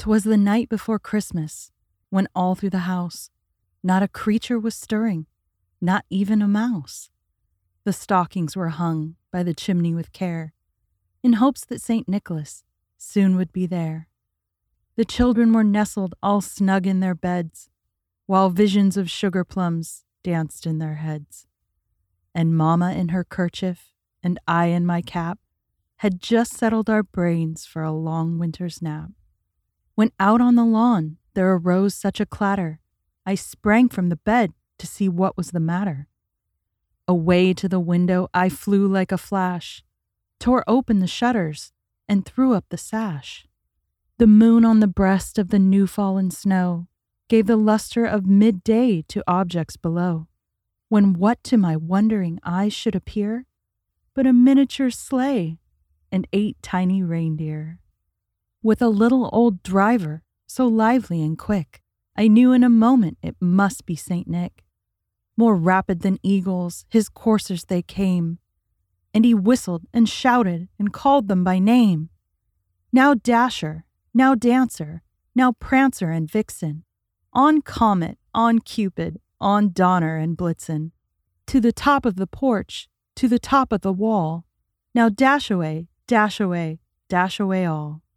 'Twas the night before Christmas, when all through the house not a creature was stirring, not even a mouse. The stockings were hung by the chimney with care, in hopes that St. Nicholas soon would be there. The children were nestled all snug in their beds, while visions of sugar plums danced in their heads. And Mama in her kerchief, and I in my cap, had just settled our brains for a long winter's nap. When out on the lawn there arose such a clatter, I sprang from the bed to see what was the matter. Away to the window I flew like a flash, tore open the shutters, and threw up the sash. The moon on the breast of the new-fallen snow gave the luster of midday to objects below, when what to my wondering eyes should appear but a miniature sleigh and 8 tiny reindeer. With a little old driver, so lively and quick, I knew in a moment it must be St. Nick. More rapid than eagles, his coursers they came, and he whistled and shouted and called them by name. Now Dasher, now Dancer, now Prancer and Vixen, on Comet, on Cupid, on Donner and Blitzen, to the top of the porch, to the top of the wall, now dash away, dash away, dash away all.